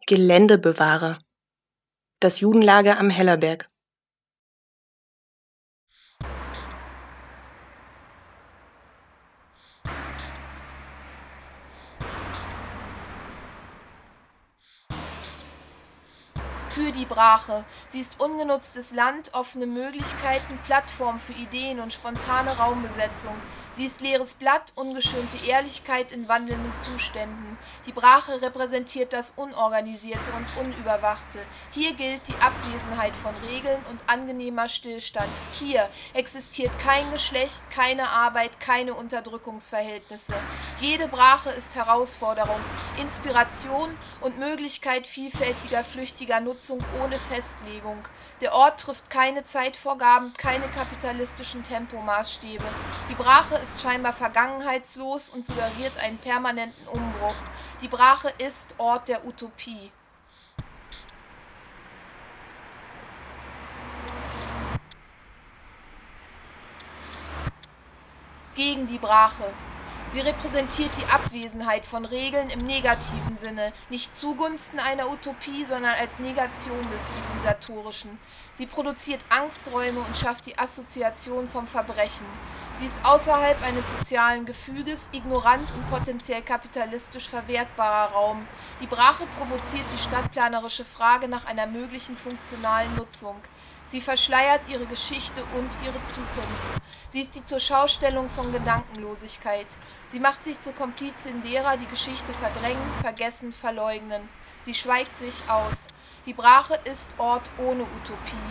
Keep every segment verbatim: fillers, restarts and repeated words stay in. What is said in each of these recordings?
Geländebewahrer. Das Judenlager am Hellerberg. Für die Brache. Sie ist ungenutztes Land, offene Möglichkeiten, Plattform für Ideen und spontane Raumbesetzung. Sie ist leeres Blatt, ungeschönte Ehrlichkeit in wandelnden Zuständen. Die Brache repräsentiert das Unorganisierte und Unüberwachte. Hier gilt die Abwesenheit von Regeln und angenehmer Stillstand. Hier existiert kein Geschlecht, keine Arbeit, keine Unterdrückungsverhältnisse. Jede Brache ist Herausforderung, Inspiration und Möglichkeit vielfältiger, flüchtiger Nutzung ohne Festlegung. Der Ort trifft keine Zeitvorgaben, keine kapitalistischen Tempomaßstäbe. Die Brache ist scheinbar vergangenheitslos und suggeriert einen permanenten Umbruch. Die Brache ist Ort der Utopie. Gegen die Brache. Sie repräsentiert die Abwesenheit von Regeln im negativen Sinne, nicht zugunsten einer Utopie, sondern als Negation des Zivilisatorischen. Sie produziert Angsträume und schafft die Assoziation vom Verbrechen. Sie ist außerhalb eines sozialen Gefüges, ignorant und potenziell kapitalistisch verwertbarer Raum. Die Brache provoziert die stadtplanerische Frage nach einer möglichen funktionalen Nutzung. Sie verschleiert ihre Geschichte und ihre Zukunft. Sie ist die Zurschaustellung von Gedankenlosigkeit. Sie macht sich zur Komplizin derer, die Geschichte verdrängen, vergessen, verleugnen. Sie schweigt sich aus. Die Brache ist Ort ohne Utopie.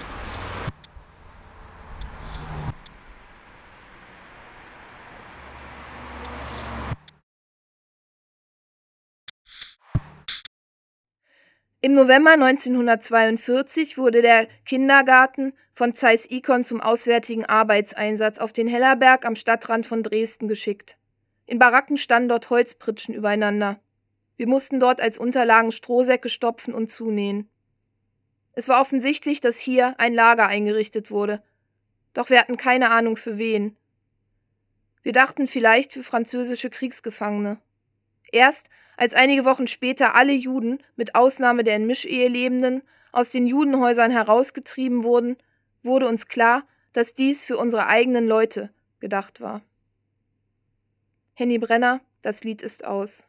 Im November neunzehnhundertzweiundvierzig wurde der Kindergarten von Seyß-Inquart zum auswärtigen Arbeitseinsatz auf den Hellerberg am Stadtrand von Dresden geschickt. In Baracken standen dort Holzpritschen übereinander. Wir mussten dort als Unterlagen Strohsäcke stopfen und zunähen. Es war offensichtlich, dass hier ein Lager eingerichtet wurde. Doch wir hatten keine Ahnung für wen. Wir dachten vielleicht für französische Kriegsgefangene. Erst als einige Wochen später alle Juden, mit Ausnahme der in Mischehe Lebenden, aus den Judenhäusern herausgetrieben wurden, wurde uns klar, dass dies für unsere eigenen Leute gedacht war. Henny Brenner, das Lied ist aus.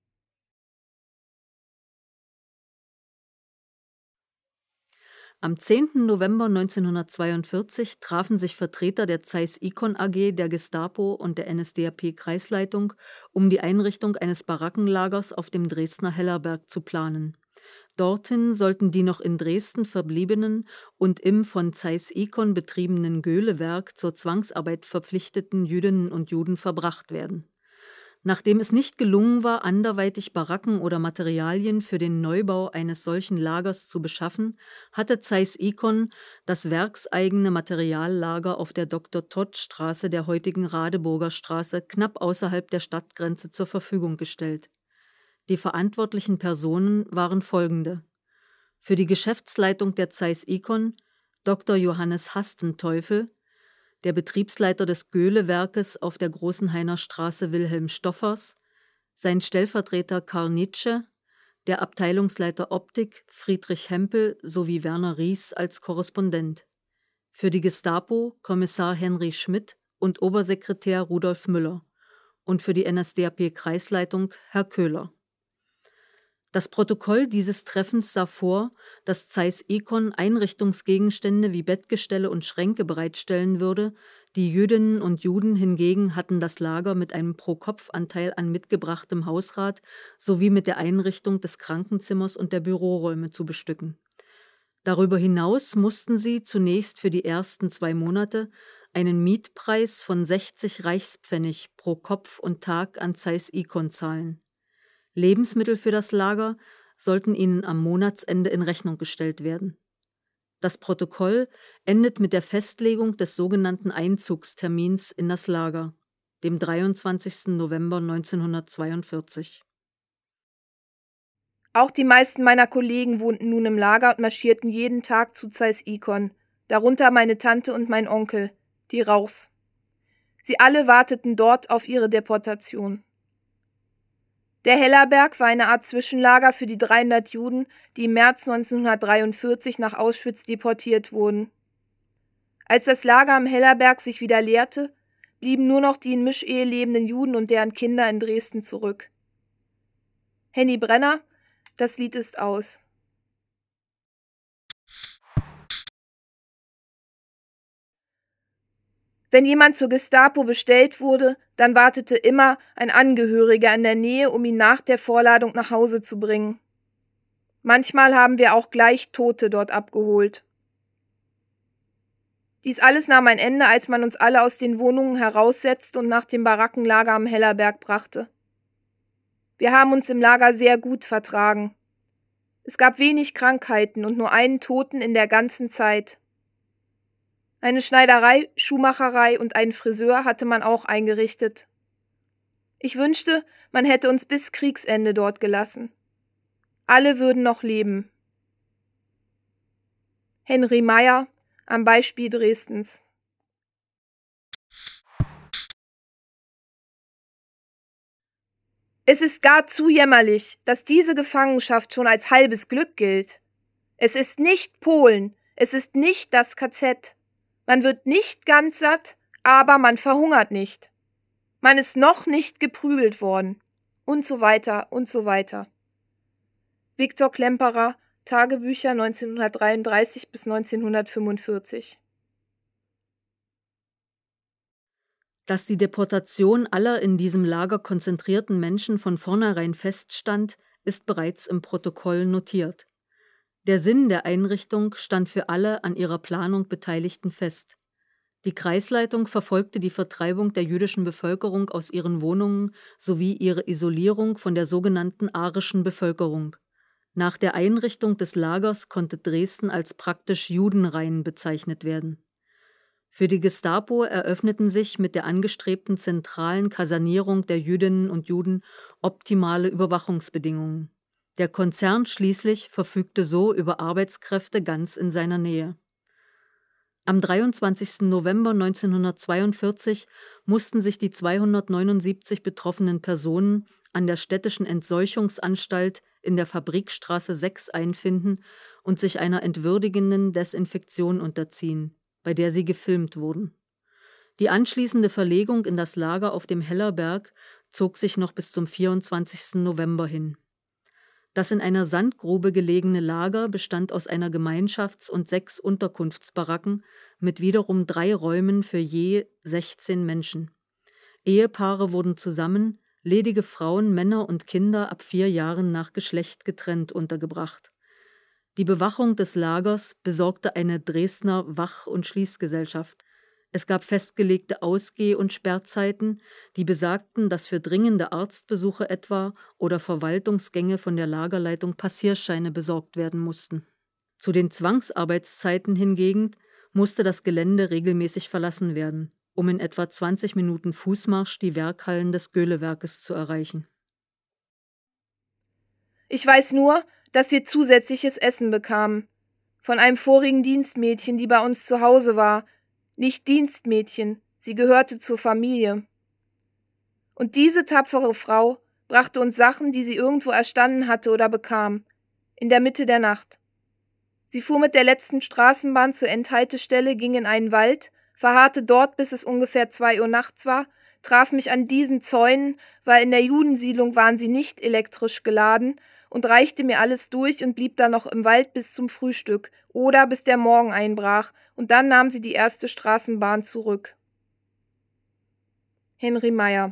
Am zehnten November neunzehnhundertzweiundvierzig trafen sich Vertreter der Seyß-Inquart A G, der Gestapo und der N S D A P-Kreisleitung, um die Einrichtung eines Barackenlagers auf dem Dresdner Hellerberg zu planen. Dorthin sollten die noch in Dresden verbliebenen und im von Seyß-Inquart betriebenen Göhlewerk zur Zwangsarbeit verpflichteten Jüdinnen und Juden verbracht werden. Nachdem es nicht gelungen war, anderweitig Baracken oder Materialien für den Neubau eines solchen Lagers zu beschaffen, hatte Seyß-Inquart das werkseigene Materiallager auf der Doktor-Todt-Straße der heutigen Radeburger Straße knapp außerhalb der Stadtgrenze zur Verfügung gestellt. Die verantwortlichen Personen waren folgende: Für die Geschäftsleitung der Seyß-Inquart Doktor Johannes Hastenteufel, der Betriebsleiter des Göhlewerkes auf der Großenhainer Straße Wilhelm Stoffers, sein Stellvertreter Karl Nitsche, der Abteilungsleiter Optik Friedrich Hempel sowie Werner Ries als Korrespondent. Für die Gestapo Kommissar Henry Schmidt und Obersekretär Rudolf Müller und für die N S D A P-Kreisleitung Herr Köhler. Das Protokoll dieses Treffens sah vor, dass Seyß-Inquart Einrichtungsgegenstände wie Bettgestelle und Schränke bereitstellen würde, die Jüdinnen und Juden hingegen hatten das Lager mit einem Pro-Kopf-Anteil an mitgebrachtem Hausrat sowie mit der Einrichtung des Krankenzimmers und der Büroräume zu bestücken. Darüber hinaus mussten sie zunächst für die ersten zwei Monate einen Mietpreis von sechzig Reichspfennig pro Kopf und Tag an Seyß-Inquart zahlen. Lebensmittel für das Lager sollten ihnen am Monatsende in Rechnung gestellt werden. Das Protokoll endet mit der Festlegung des sogenannten Einzugstermins in das Lager, dem dreiundzwanzigsten November neunzehnhundertzweiundvierzig. Auch die meisten meiner Kollegen wohnten nun im Lager und marschierten jeden Tag zu Seyß-Inquart, darunter meine Tante und mein Onkel, die Rauchs. Sie alle warteten dort auf ihre Deportation. Der Hellerberg war eine Art Zwischenlager für die dreihundert Juden, die im März neunzehnhundertdreiundvierzig nach Auschwitz deportiert wurden. Als das Lager am Hellerberg sich wieder leerte, blieben nur noch die in Mischehe lebenden Juden und deren Kinder in Dresden zurück. Henny Brenner, das Lied ist aus. Wenn jemand zur Gestapo bestellt wurde, dann wartete immer ein Angehöriger in der Nähe, um ihn nach der Vorladung nach Hause zu bringen. Manchmal haben wir auch gleich Tote dort abgeholt. Dies alles nahm ein Ende, als man uns alle aus den Wohnungen heraussetzte und nach dem Barackenlager am Hellerberg brachte. Wir haben uns im Lager sehr gut vertragen. Es gab wenig Krankheiten und nur einen Toten in der ganzen Zeit. Eine Schneiderei, Schuhmacherei und einen Friseur hatte man auch eingerichtet. Ich wünschte, man hätte uns bis Kriegsende dort gelassen. Alle würden noch leben. Henry Meyer, am Beispiel Dresdens. Es ist gar zu jämmerlich, dass diese Gefangenschaft schon als halbes Glück gilt. Es ist nicht Polen, es ist nicht das K Z. Man wird nicht ganz satt, aber man verhungert nicht. Man ist noch nicht geprügelt worden. Und so weiter und so weiter. Viktor Klemperer, Tagebücher neunzehnhundertdreiunddreißig bis neunzehnhundertfünfundvierzig. Dass die Deportation aller in diesem Lager konzentrierten Menschen von vornherein feststand, ist bereits im Protokoll notiert. Der Sinn der Einrichtung stand für alle an ihrer Planung Beteiligten fest. Die Kreisleitung verfolgte die Vertreibung der jüdischen Bevölkerung aus ihren Wohnungen sowie ihre Isolierung von der sogenannten arischen Bevölkerung. Nach der Einrichtung des Lagers konnte Dresden als praktisch judenrein bezeichnet werden. Für die Gestapo eröffneten sich mit der angestrebten zentralen Kasernierung der Jüdinnen und Juden optimale Überwachungsbedingungen. Der Konzern schließlich verfügte so über Arbeitskräfte ganz in seiner Nähe. Am dreiundzwanzigsten November neunzehnhundertzweiundvierzig mussten sich die zweihundertneunundsiebzig betroffenen Personen an der städtischen Entseuchungsanstalt in der Fabrikstraße sechs einfinden und sich einer entwürdigenden Desinfektion unterziehen, bei der sie gefilmt wurden. Die anschließende Verlegung in das Lager auf dem Hellerberg zog sich noch bis zum vierundzwanzigsten November hin. Das in einer Sandgrube gelegene Lager bestand aus einer Gemeinschafts- und sechs Unterkunftsbaracken mit wiederum drei Räumen für je sechzehn Menschen. Ehepaare wurden zusammen, ledige Frauen, Männer und Kinder ab vier Jahren nach Geschlecht getrennt untergebracht. Die Bewachung des Lagers besorgte eine Dresdner Wach- und Schließgesellschaft. Es gab festgelegte Ausgeh- und Sperrzeiten, die besagten, dass für dringende Arztbesuche etwa oder Verwaltungsgänge von der Lagerleitung Passierscheine besorgt werden mussten. Zu den Zwangsarbeitszeiten hingegen musste das Gelände regelmäßig verlassen werden, um in etwa zwanzig Minuten Fußmarsch die Werkhallen des Göhlewerkes zu erreichen. Ich weiß nur, dass wir zusätzliches Essen bekamen. Von einem vorigen Dienstmädchen, die bei uns zu Hause war. Nicht Dienstmädchen, sie gehörte zur Familie. Und diese tapfere Frau brachte uns Sachen, die sie irgendwo erstanden hatte oder bekam, in der Mitte der Nacht. Sie fuhr mit der letzten Straßenbahn zur Endhaltestelle, ging in einen Wald, verharrte dort, bis es ungefähr zwei Uhr nachts war, traf mich an diesen Zäunen, weil in der Judensiedlung waren sie nicht elektrisch geladen, und reichte mir alles durch und blieb dann noch im Wald bis zum Frühstück oder bis der Morgen einbrach, und dann nahm sie die erste Straßenbahn zurück. Henry Meyer.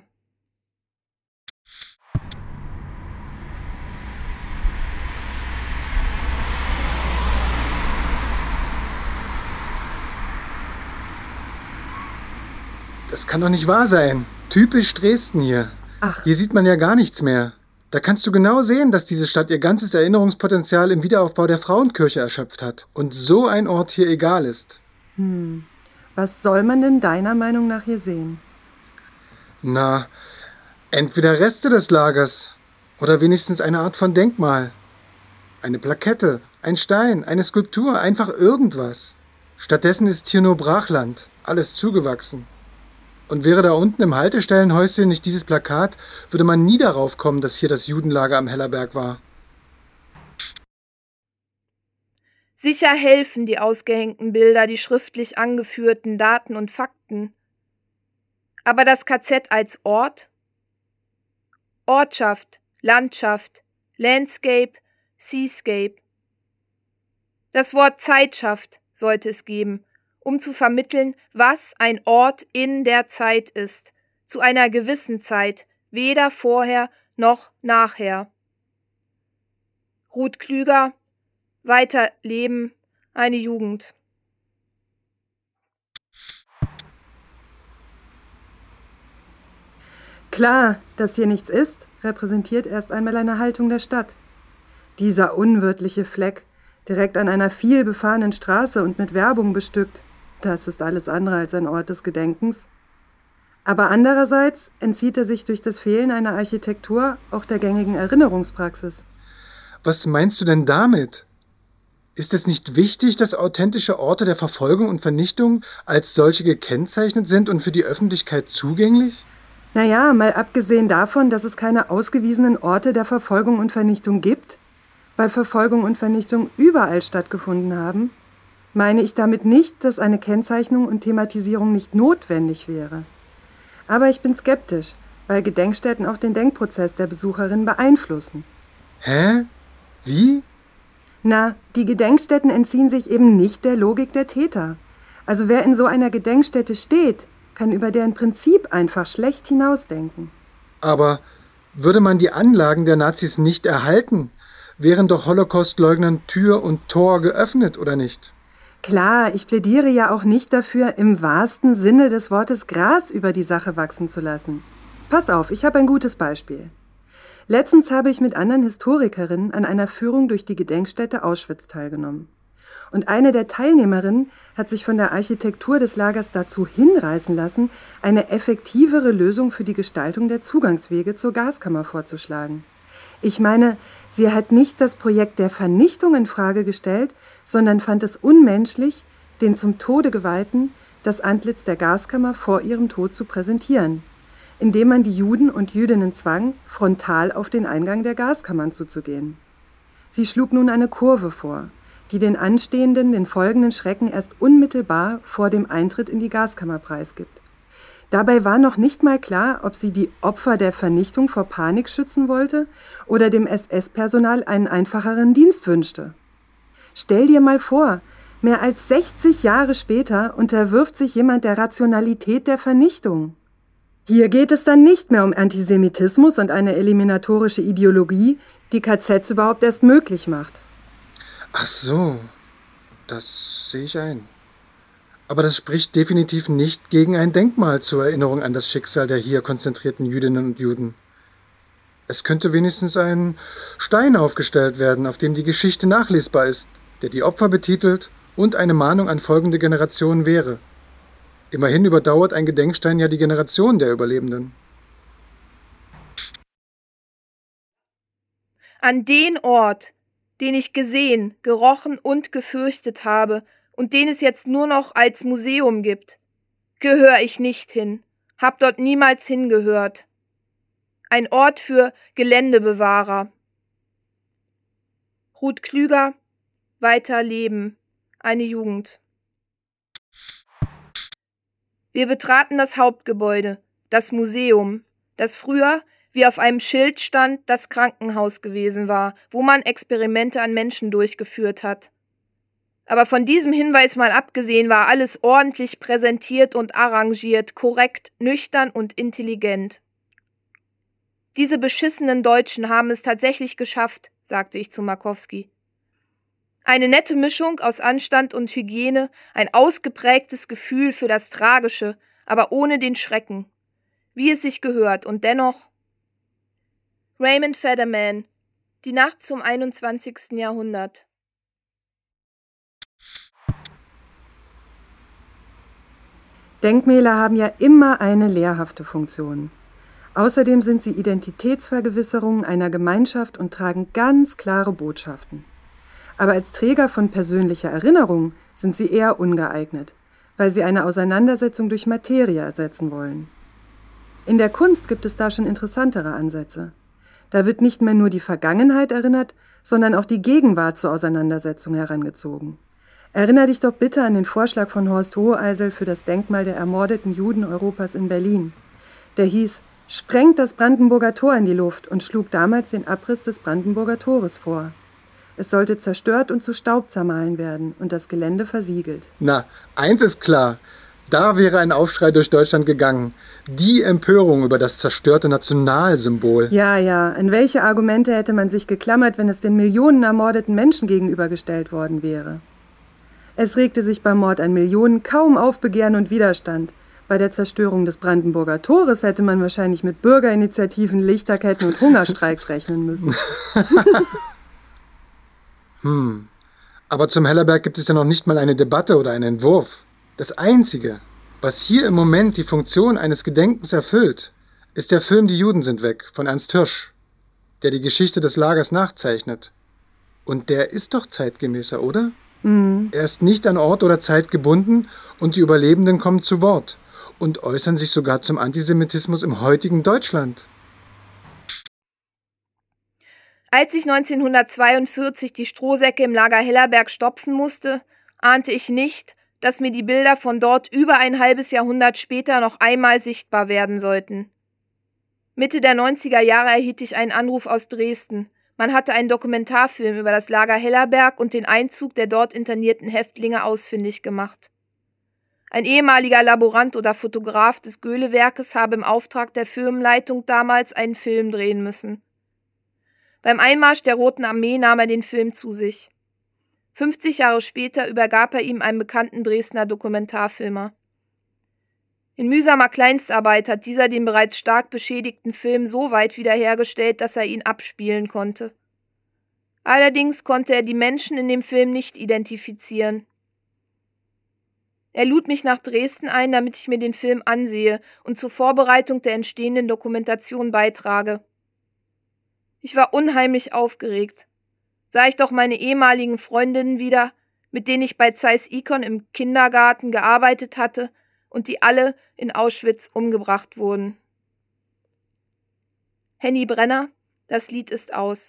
Das kann doch nicht wahr sein. Typisch Dresden hier. Ach. Hier sieht man ja gar nichts mehr. Da kannst du genau sehen, dass diese Stadt ihr ganzes Erinnerungspotenzial im Wiederaufbau der Frauenkirche erschöpft hat. Und so ein Ort hier egal ist. Hm. Was soll man denn deiner Meinung nach hier sehen? Na, entweder Reste des Lagers oder wenigstens eine Art von Denkmal. Eine Plakette, ein Stein, eine Skulptur, einfach irgendwas. Stattdessen ist hier nur Brachland, alles zugewachsen. Und wäre da unten im Haltestellenhäuschen nicht dieses Plakat, würde man nie darauf kommen, dass hier das Judenlager am Hellerberg war. Sicher helfen die ausgehängten Bilder, die schriftlich angeführten Daten und Fakten. Aber das K Z als Ort? Ortschaft, Landschaft, Landscape, Seascape. Das Wort Zeitschaft sollte es geben, um zu vermitteln, was ein Ort in der Zeit ist, zu einer gewissen Zeit, weder vorher noch nachher. Ruth Klüger, Weiterleben, eine Jugend. Klar, dass hier nichts ist, repräsentiert erst einmal eine Haltung der Stadt. Dieser unwirtliche Fleck, direkt an einer viel befahrenen Straße und mit Werbung bestückt, das ist alles andere als ein Ort des Gedenkens. Aber andererseits entzieht er sich durch das Fehlen einer Architektur auch der gängigen Erinnerungspraxis. Was meinst du denn damit? Ist es nicht wichtig, dass authentische Orte der Verfolgung und Vernichtung als solche gekennzeichnet sind und für die Öffentlichkeit zugänglich? Naja, mal abgesehen davon, dass es keine ausgewiesenen Orte der Verfolgung und Vernichtung gibt, weil Verfolgung und Vernichtung überall stattgefunden haben, meine ich damit nicht, dass eine Kennzeichnung und Thematisierung nicht notwendig wäre. Aber ich bin skeptisch, weil Gedenkstätten auch den Denkprozess der Besucherin beeinflussen. Hä? Wie? Na, die Gedenkstätten entziehen sich eben nicht der Logik der Täter. Also wer in so einer Gedenkstätte steht, kann über deren Prinzip einfach schlecht hinausdenken. Aber würde man die Anlagen der Nazis nicht erhalten, wären doch Holocaustleugnern Tür und Tor geöffnet, oder nicht? Klar, ich plädiere ja auch nicht dafür, im wahrsten Sinne des Wortes Gras über die Sache wachsen zu lassen. Pass auf, ich habe ein gutes Beispiel. Letztens habe ich mit anderen Historikerinnen an einer Führung durch die Gedenkstätte Auschwitz teilgenommen. Und eine der Teilnehmerinnen hat sich von der Architektur des Lagers dazu hinreißen lassen, eine effektivere Lösung für die Gestaltung der Zugangswege zur Gaskammer vorzuschlagen. Ich meine, sie hat nicht das Projekt der Vernichtung in Frage gestellt, sondern fand es unmenschlich, den zum Tode Geweihten das Antlitz der Gaskammer vor ihrem Tod zu präsentieren, indem man die Juden und Jüdinnen zwang, frontal auf den Eingang der Gaskammern zuzugehen. Sie schlug nun eine Kurve vor, die den anstehenden, den folgenden Schrecken erst unmittelbar vor dem Eintritt in die Gaskammer preisgibt. Dabei war noch nicht mal klar, ob sie die Opfer der Vernichtung vor Panik schützen wollte oder dem S S-Personal einen einfacheren Dienst wünschte. Stell dir mal vor, mehr als sechzig Jahre später unterwirft sich jemand der Rationalität der Vernichtung. Hier geht es dann nicht mehr um Antisemitismus und eine eliminatorische Ideologie, die K Zs überhaupt erst möglich macht. Ach so, das sehe ich ein. Aber das spricht definitiv nicht gegen ein Denkmal zur Erinnerung an das Schicksal der hier konzentrierten Jüdinnen und Juden. Es könnte wenigstens ein Stein aufgestellt werden, auf dem die Geschichte nachlesbar ist, der die Opfer betitelt und eine Mahnung an folgende Generationen wäre. Immerhin überdauert ein Gedenkstein ja die Generation der Überlebenden. An den Ort, den ich gesehen, gerochen und gefürchtet habe und den es jetzt nur noch als Museum gibt, gehöre ich nicht hin, hab dort niemals hingehört. Ein Ort für Geländebewahrer. Ruth Klüger, Weiterleben, eine Jugend. Wir betraten das Hauptgebäude, das Museum, das früher, wie auf einem Schild stand, das Krankenhaus gewesen war, wo man Experimente an Menschen durchgeführt hat. Aber von diesem Hinweis mal abgesehen war alles ordentlich präsentiert und arrangiert, korrekt, nüchtern und intelligent. Diese beschissenen Deutschen haben es tatsächlich geschafft, sagte ich zu Markowski. Eine nette Mischung aus Anstand und Hygiene, ein ausgeprägtes Gefühl für das Tragische, aber ohne den Schrecken. Wie es sich gehört und dennoch... Raymond Federman, Die Nacht zum einundzwanzigsten Jahrhundert. Denkmäler haben ja immer eine lehrhafte Funktion. Außerdem sind sie Identitätsvergewisserungen einer Gemeinschaft und tragen ganz klare Botschaften. Aber als Träger von persönlicher Erinnerung sind sie eher ungeeignet, weil sie eine Auseinandersetzung durch Materie ersetzen wollen. In der Kunst gibt es da schon interessantere Ansätze. Da wird nicht mehr nur die Vergangenheit erinnert, sondern auch die Gegenwart zur Auseinandersetzung herangezogen. Erinner dich doch bitte an den Vorschlag von Horst Hoheisel für das Denkmal der ermordeten Juden Europas in Berlin. Der hieß, sprengt das Brandenburger Tor in die Luft und schlug damals den Abriss des Brandenburger Tores vor. Es sollte zerstört und zu Staub zermahlen werden und das Gelände versiegelt. Na, eins ist klar, da wäre ein Aufschrei durch Deutschland gegangen. Die Empörung über das zerstörte Nationalsymbol. Ja, ja, an welche Argumente hätte man sich geklammert, wenn es den Millionen ermordeten Menschen gegenübergestellt worden wäre? Es regte sich beim Mord an Millionen kaum Aufbegehren und Widerstand. Bei der Zerstörung des Brandenburger Tores hätte man wahrscheinlich mit Bürgerinitiativen, Lichterketten und Hungerstreiks rechnen müssen. hm, aber zum Hellerberg gibt es ja noch nicht mal eine Debatte oder einen Entwurf. Das Einzige, was hier im Moment die Funktion eines Gedenkens erfüllt, ist der Film Die Juden sind weg von Ernst Hirsch, der die Geschichte des Lagers nachzeichnet. Und der ist doch zeitgemäßer, oder? Mhm. Er ist nicht an Ort oder Zeit gebunden und die Überlebenden kommen zu Wort und äußern sich sogar zum Antisemitismus im heutigen Deutschland. Als ich neunzehnhundertzweiundvierzig die Strohsäcke im Lager Hellerberg stopfen musste, ahnte ich nicht, dass mir die Bilder von dort über ein halbes Jahrhundert später noch einmal sichtbar werden sollten. Mitte der neunziger Jahre erhielt ich einen Anruf aus Dresden. Man hatte einen Dokumentarfilm über das Lager Hellerberg und den Einzug der dort internierten Häftlinge ausfindig gemacht. Ein ehemaliger Laborant oder Fotograf des Göhle-Werkes habe im Auftrag der Firmenleitung damals einen Film drehen müssen. Beim Einmarsch der Roten Armee nahm er den Film zu sich. fünfzig Jahre später übergab er ihm einen bekannten Dresdner Dokumentarfilmer. In mühsamer Kleinstarbeit hat dieser den bereits stark beschädigten Film so weit wiederhergestellt, dass er ihn abspielen konnte. Allerdings konnte er die Menschen in dem Film nicht identifizieren. Er lud mich nach Dresden ein, damit ich mir den Film ansehe und zur Vorbereitung der entstehenden Dokumentation beitrage. Ich war unheimlich aufgeregt. Sah ich doch meine ehemaligen Freundinnen wieder, mit denen ich bei Zeiss Ikon im Kindergarten gearbeitet hatte und die alle in Auschwitz umgebracht wurden. Henny Brenner, das Lied ist aus.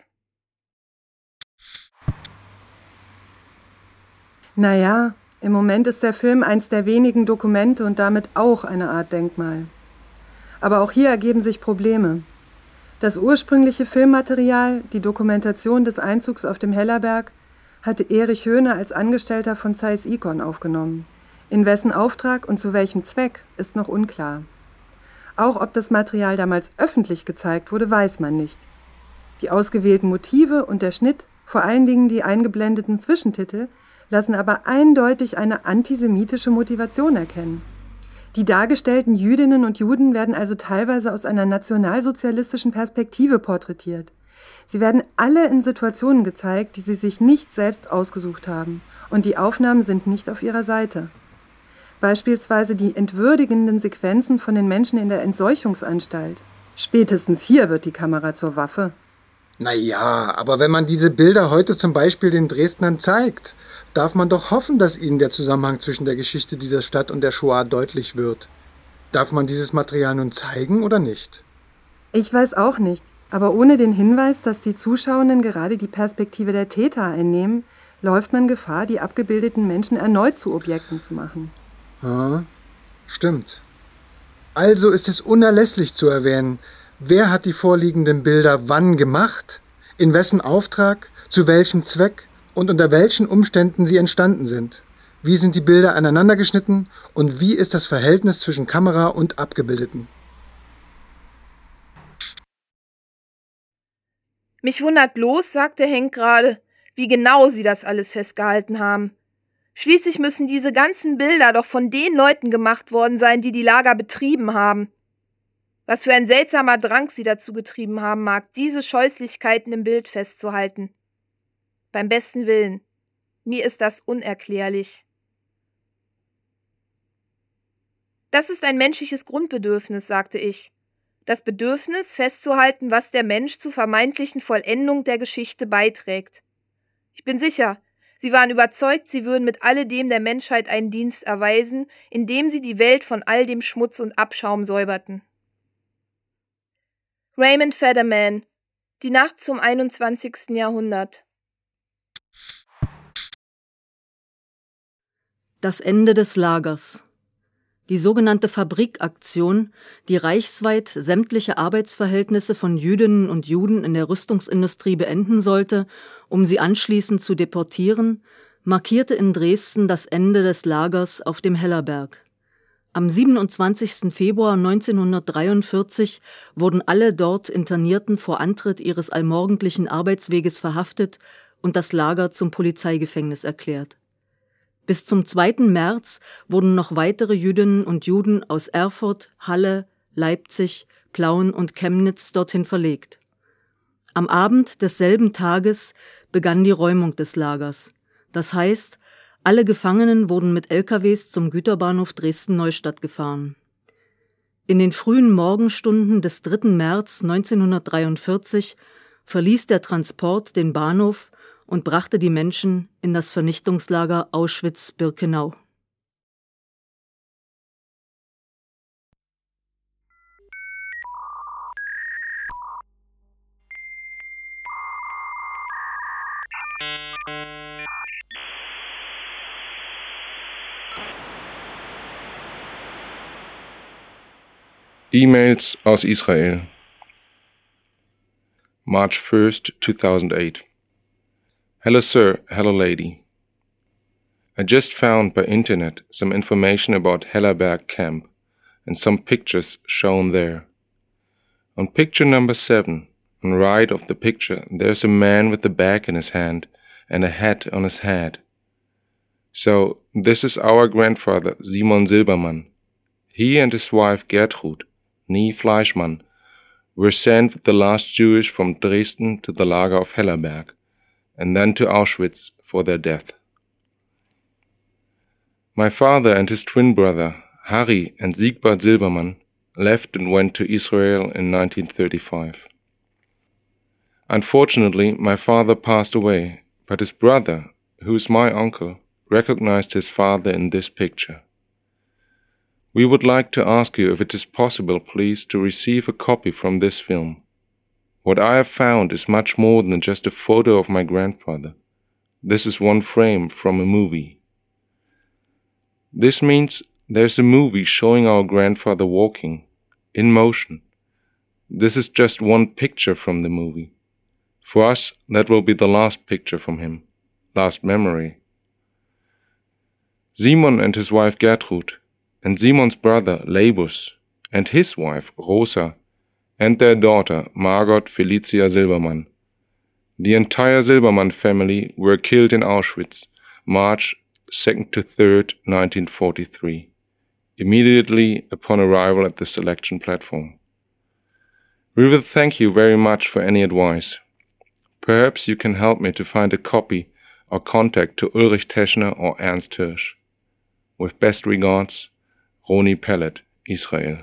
Naja, im Moment ist der Film eins der wenigen Dokumente und damit auch eine Art Denkmal. Aber auch hier ergeben sich Probleme. Das ursprüngliche Filmmaterial, die Dokumentation des Einzugs auf dem Hellerberg, hatte Erich Höhne als Angestellter von Zeiss Ikon aufgenommen. In wessen Auftrag und zu welchem Zweck ist noch unklar. Auch ob das Material damals öffentlich gezeigt wurde, weiß man nicht. Die ausgewählten Motive und der Schnitt, vor allen Dingen die eingeblendeten Zwischentitel, lassen aber eindeutig eine antisemitische Motivation erkennen. Die dargestellten Jüdinnen und Juden werden also teilweise aus einer nationalsozialistischen Perspektive porträtiert. Sie werden alle in Situationen gezeigt, die sie sich nicht selbst ausgesucht haben, und die Aufnahmen sind nicht auf ihrer Seite. Beispielsweise die entwürdigenden Sequenzen von den Menschen in der Entseuchungsanstalt. Spätestens hier wird die Kamera zur Waffe. Naja, aber wenn man diese Bilder heute zum Beispiel den Dresdnern zeigt, darf man doch hoffen, dass ihnen der Zusammenhang zwischen der Geschichte dieser Stadt und der Shoah deutlich wird. Darf man dieses Material nun zeigen oder nicht? Ich weiß auch nicht, aber ohne den Hinweis, dass die Zuschauenden gerade die Perspektive der Täter einnehmen, läuft man Gefahr, die abgebildeten Menschen erneut zu Objekten zu machen. Ja, stimmt. Also ist es unerlässlich zu erwähnen, wer hat die vorliegenden Bilder wann gemacht, in wessen Auftrag, zu welchem Zweck und unter welchen Umständen sie entstanden sind. Wie sind die Bilder aneinander geschnitten und wie ist das Verhältnis zwischen Kamera und Abgebildeten? Mich wundert bloß, sagte Henk gerade, wie genau sie das alles festgehalten haben. Schließlich müssen diese ganzen Bilder doch von den Leuten gemacht worden sein, die die Lager betrieben haben. Was für ein seltsamer Drang sie dazu getrieben haben mag, diese Scheußlichkeiten im Bild festzuhalten. Beim besten Willen. Mir ist das unerklärlich. Das ist ein menschliches Grundbedürfnis, sagte ich. Das Bedürfnis, festzuhalten, was der Mensch zur vermeintlichen Vollendung der Geschichte beiträgt. Ich bin sicher, Sie waren überzeugt, sie würden mit alledem der Menschheit einen Dienst erweisen, indem sie die Welt von all dem Schmutz und Abschaum säuberten. Raymond Federman, Die Nacht zum einundzwanzigsten Jahrhundert. Das Ende des Lagers. Die sogenannte Fabrikaktion, die reichsweit sämtliche Arbeitsverhältnisse von Jüdinnen und Juden in der Rüstungsindustrie beenden sollte, um sie anschließend zu deportieren, markierte in Dresden das Ende des Lagers auf dem Hellerberg. Am siebenundzwanzigsten Februar neunzehnhundertdreiundvierzig wurden alle dort Internierten vor Antritt ihres allmorgendlichen Arbeitsweges verhaftet und das Lager zum Polizeigefängnis erklärt. Bis zum zweiten März wurden noch weitere Jüdinnen und Juden aus Erfurt, Halle, Leipzig, Plauen und Chemnitz dorthin verlegt. Am Abend desselben Tages begann die Räumung des Lagers. Das heißt, alle Gefangenen wurden mit L K Ws zum Güterbahnhof Dresden-Neustadt gefahren. In den frühen Morgenstunden des dritten März neunzehnhundertdreiundvierzig verließ der Transport den Bahnhof und brachte die Menschen in das Vernichtungslager Auschwitz-Birkenau. E-Mails aus Israel. March first, two thousand eight. Hello sir, hello lady. I just found by internet some information about Hellerberg camp and some pictures shown there. On picture number seven, on right of the picture, there's a man with a bag in his hand and a hat on his head. So, this is our grandfather, Simon Silbermann. He and his wife Gertrud, nee Fleischmann, were sent with the last Jewish from Dresden to the lager of Hellerberg, and then to Auschwitz for their death. My father and his twin brother, Harry and Siegbert Silbermann, left and went to Israel in nineteen thirty-five. Unfortunately, my father passed away, but his brother, who is my uncle, recognized his father in this picture. We would like to ask you if it is possible, please, to receive a copy from this film. What I have found is much more than just a photo of my grandfather. This is one frame from a movie. This means there's a movie showing our grandfather walking, in motion. This is just one picture from the movie. For us, that will be the last picture from him, last memory. Simon and his wife Gertrud, and Simon's brother Leibus, and his wife Rosa, and their daughter Margot Felicia Silbermann. The entire Silbermann family were killed in Auschwitz, March second to third, nineteen forty-three, immediately upon arrival at the selection platform. We will thank you very much for any advice. Perhaps you can help me to find a copy or contact to Ulrich Teschner or Ernst Hirsch. With best regards, Roni Pellet, Israel.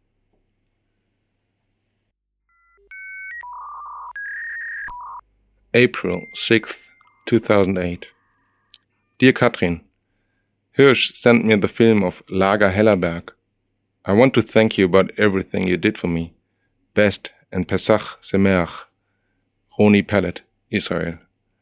April sixth, two thousand eight. Dear Katrin, Hirsch sent me the film of Lager Hellerberg. I want to thank you about everything you did for me. Best and Pesach Sameach. Roni Pellet, Israel.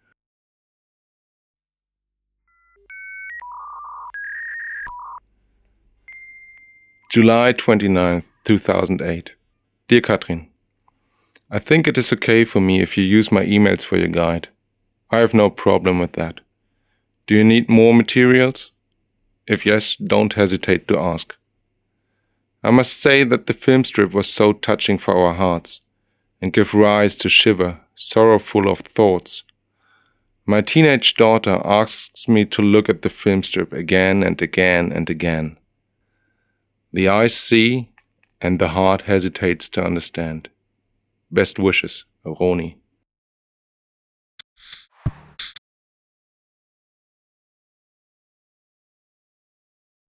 July twenty-ninth, two thousand eight. Dear Katrin, I think it is okay for me if you use my emails for your guide. I have no problem with that. Do you need more materials? If yes, don't hesitate to ask. I must say that the film strip was so touching for our hearts and gave rise to shiver, sorrowful of thoughts. My teenage daughter asks me to look at the film strip again and again and again. The eyes see and the heart hesitates to understand. Best wishes, Roni.